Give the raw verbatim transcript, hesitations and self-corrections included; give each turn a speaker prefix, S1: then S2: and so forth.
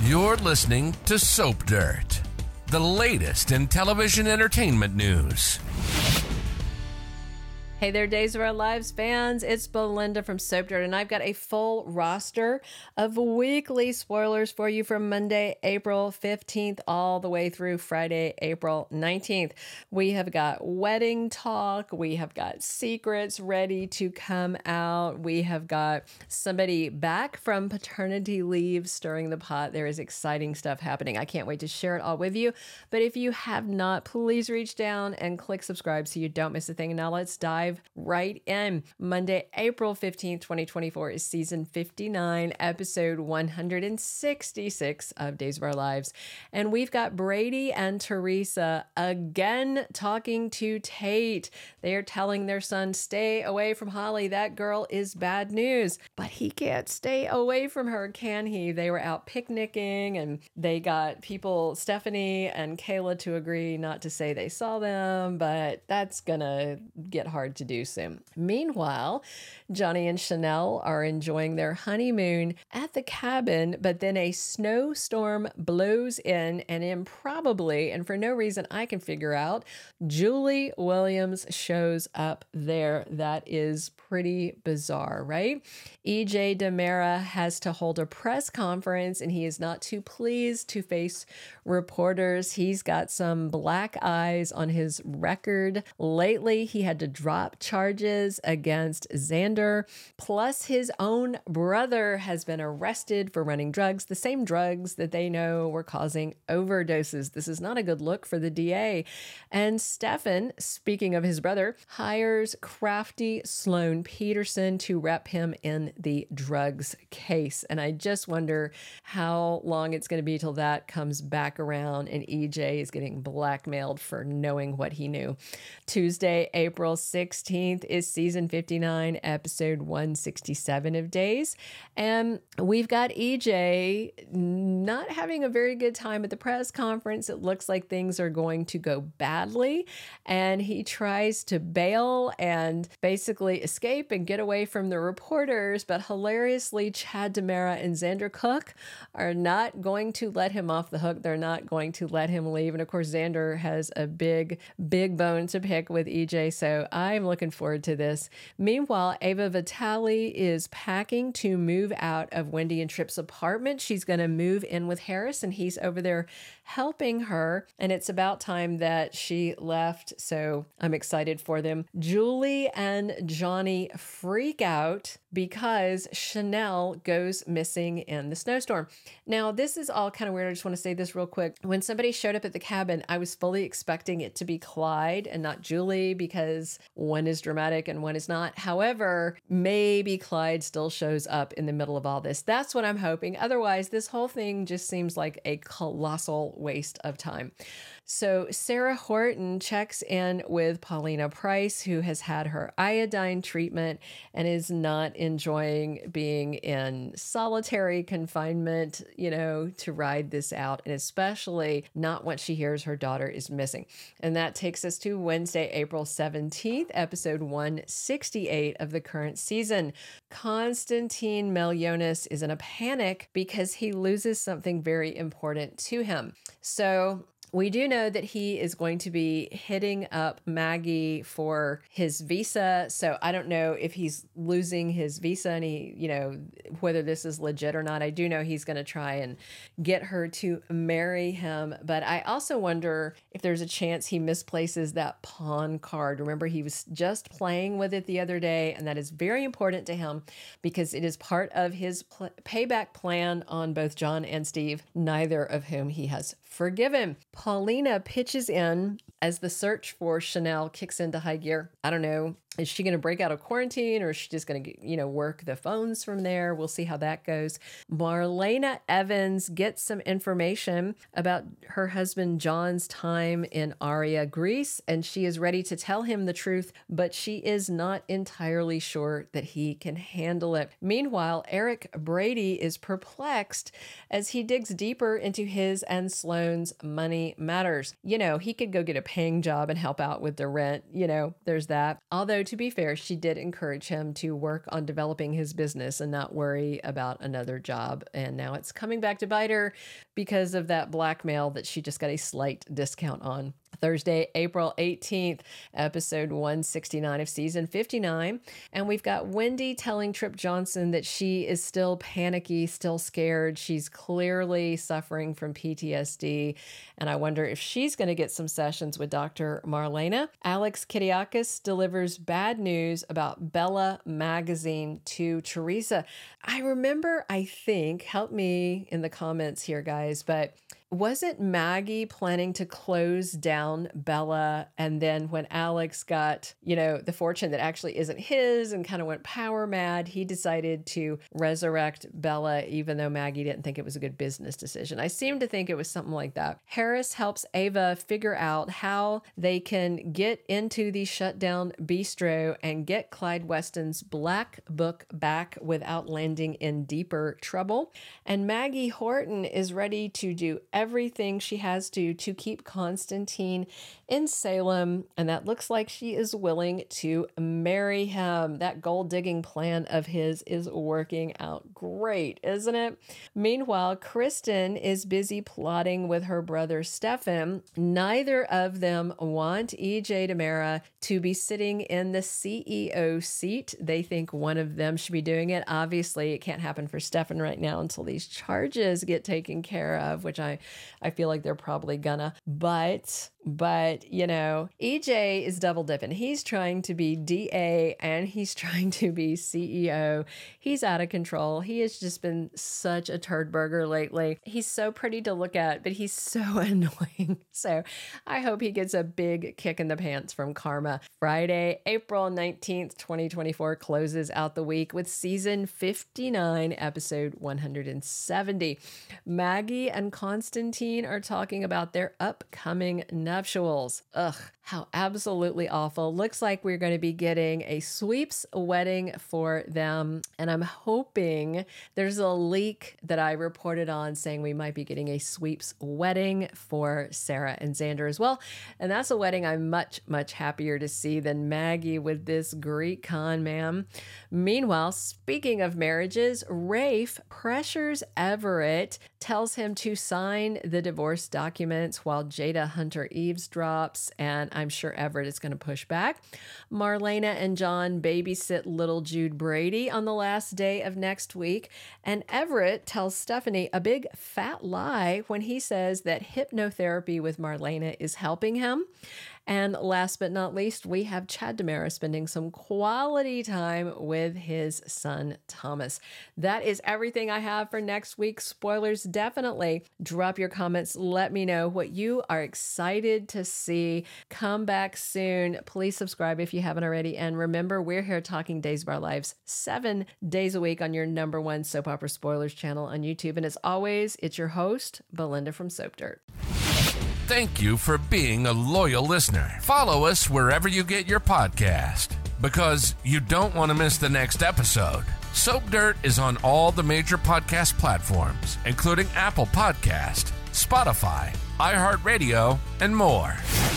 S1: You're listening to Soap Dirt, the latest in television entertainment news.
S2: Hey there, Days of Our Lives fans. It's Belinda from Soap Dirt, and I've got a full roster of weekly spoilers for you from Monday, April fifteenth, all the way through Friday, April nineteenth. We have got wedding talk. We have got secrets ready to come out. We have got somebody back from paternity leave stirring the pot. There is exciting stuff happening. I can't wait to share it all with you. But if you have not, please reach down and click subscribe so you don't miss a thing. Now let's dive right in. Monday, April fifteenth, twenty twenty-four is season fifty-nine, episode one hundred sixty-six of Days of Our Lives. And we've got Brady and Teresa again talking to Tate. They are telling their son, stay away from Holly. That girl is bad news. But he can't stay away from her, can he? They were out picnicking and they got people, Stephanie and Kayla, to agree not to say they saw them, but that's gonna get hard to do soon. Meanwhile, Johnny and Chanel are enjoying their honeymoon at the cabin, but then a snowstorm blows in, and improbably, and for no reason I can figure out, Julie Williams shows up there. That is pretty bizarre, right? E J DiMera has to hold a press conference, and he is not too pleased to face reporters. He's got some black eyes on his record. Lately, he had to drop charges against Xander, plus his own brother has been arrested for running drugs, the same drugs that they know were causing overdoses. This is not a good look for the D A. And Stefan, speaking of his brother, hires crafty Sloan Peterson to rep him in the drugs case. And I just wonder how long it's going to be till that comes back around and E J is getting blackmailed for knowing what he knew. Tuesday, April sixteenth is season fifty-nine, episode one sixty-seven of Days. And we've got E J not having a very good time at the press conference. It looks like things are going to go badly. And he tries to bail and basically escape and get away from the reporters. But hilariously, Chad DiMera and Xander Cook are not going to let him off the hook. They're not going to let him leave. And of course, Xander has a big, big bone to pick with E J. So I'm looking forward to this. Meanwhile, Ava Vitale is packing to move out of Wendy and Tripp's apartment. She's going to move in with Harris, and he's over there helping her. And it's about time that she left. So I'm excited for them. Julie and Johnny freak out because Chanel goes missing in the snowstorm. Now, this is all kind of weird. I just want to say this real quick. When somebody showed up at the cabin, I was fully expecting it to be Clyde and not Julie because one is dramatic and one is not. However, maybe Clyde still shows up in the middle of all this. That's what I'm hoping. Otherwise, this whole thing just seems like a colossal waste of time. So Sarah Horton checks in with Paulina Price, who has had her iodine treatment and is not enjoying being in solitary confinement, you know, to ride this out, and especially not once she hears her daughter is missing. And that takes us to Wednesday, April seventeenth, episode one sixty-eight of the current season. Constantine Melionis is in a panic because he loses something very important to him. So we do know that he is going to be hitting up Maggie for his visa. So I don't know if he's losing his visa and he, you know, whether this is legit or not. I do know he's going to try and get her to marry him. But I also wonder if there's a chance he misplaces that pawn card. Remember, he was just playing with it the other day, and that is very important to him because it is part of his pl- payback plan on both John and Steve, neither of whom he has forgiven. Paulina pitches in as the search for Chanel kicks into high gear. I don't know. Is she going to break out of quarantine, or is she just going to, you know, work the phones from there? We'll see how that goes. Marlena Evans gets some information about her husband John's time in Aria, Greece, and she is ready to tell him the truth, but she is not entirely sure that he can handle it. Meanwhile, Eric Brady is perplexed as he digs deeper into his and Sloane's money matters. You know, he could go get a paying job and help out with the rent. You know, there's that. Although Although, to be fair, she did encourage him to work on developing his business and not worry about another job. And now it's coming back to bite her because of that blackmail that she just got a slight discount on. Thursday, April eighteenth, episode one sixty-nine of season fifty-nine. And we've got Wendy telling Trip Johnson that she is still panicky, still scared. She's clearly suffering from P T S D. And I wonder if she's going to get some sessions with Doctor Marlena. Alex Kidiakis delivers bad news about Bella Magazine to Teresa. I remember, I think, help me in the comments here, guys, but wasn't Maggie planning to close down Bella? And then when Alex got, you know, the fortune that actually isn't his and kind of went power mad, he decided to resurrect Bella, even though Maggie didn't think it was a good business decision. I seem to think it was something like that. Harris helps Ava figure out how they can get into the shutdown bistro and get Clyde Weston's Black Book back without landing in deeper trouble. And Maggie Horton is ready to do everything everything she has to to keep Constantine in Salem, and that looks like she is willing to marry him. That gold digging plan of his is working out great, isn't it? Meanwhile, Kristen is busy plotting with her brother Stefan. Neither of them want E J DiMera to be sitting in the C E O seat. They think one of them should be doing it. Obviously, it can't happen for Stefan right now until these charges get taken care of, which I I feel like they're probably gonna, but, but, you know, E J is double dipping. He's trying to be D A and he's trying to be C E O. He's out of control. He has just been such a turd burger lately. He's so pretty to look at, but he's so annoying. So I hope he gets a big kick in the pants from Karma. Friday, April nineteenth, twenty twenty-four closes out the week with season fifty-nine, episode one hundred seventy. Maggie and Constantine are talking about their upcoming nuptials. Ugh, how absolutely awful. Looks like we're going to be getting a sweeps wedding for them. And I'm hoping there's a leak that I reported on saying we might be getting a sweeps wedding for Sarah and Xander as well. And that's a wedding I'm much, much happier to see than Maggie with this Greek con man. Meanwhile, speaking of marriages, Rafe pressures Everett, tells him to sign the divorce documents while Jada Hunter eavesdrops, and I'm sure Everett is going to push back. Marlena and John babysit little Jude Brady on the last day of next week, and Everett tells Stephanie a big fat lie when he says that hypnotherapy with Marlena is helping him. And last but not least, we have Chad DiMera spending some quality time with his son, Thomas. That is everything I have for next week's spoilers. Definitely drop your comments. Let me know what you are excited to see. Come back soon. Please subscribe if you haven't already. And remember, we're here talking Days of Our Lives seven days a week on your number one soap opera spoilers channel on YouTube. And as always, it's your host, Belinda from Soap Dirt.
S1: Thank you for being a loyal listener. Follow us wherever you get your podcast, because you don't want to miss the next episode. Soap Dirt is on all the major podcast platforms, including Apple Podcast, Spotify, iHeartRadio, and more.